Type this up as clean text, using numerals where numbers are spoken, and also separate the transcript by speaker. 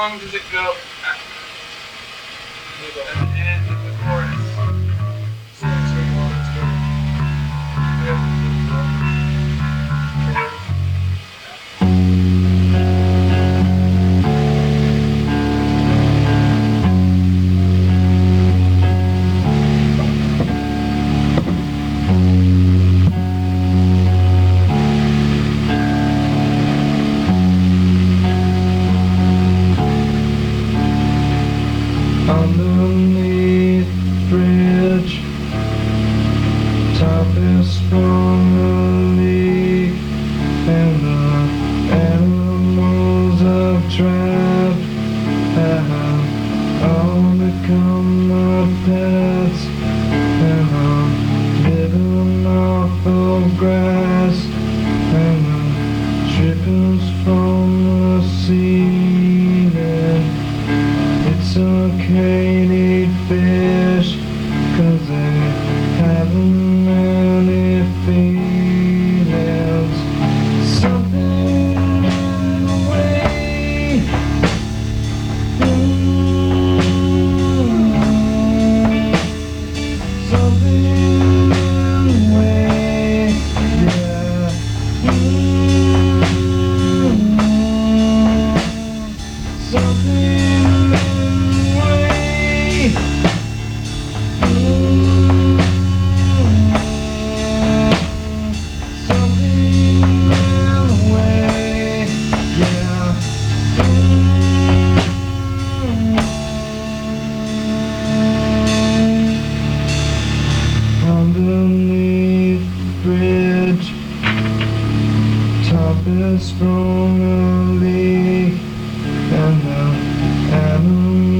Speaker 1: long does it go at the end of the chorus?
Speaker 2: Underneath the bridge, top is from a leak, and the animals I've trapped have all become my pets, and I'm living off of grass, and the drippings from the ceiling. It's okay to eat fish, 'cause they haven't any feelings. Something in the way, something in the way, yeah. Something underneath the bridge, top is from a leak, and the animals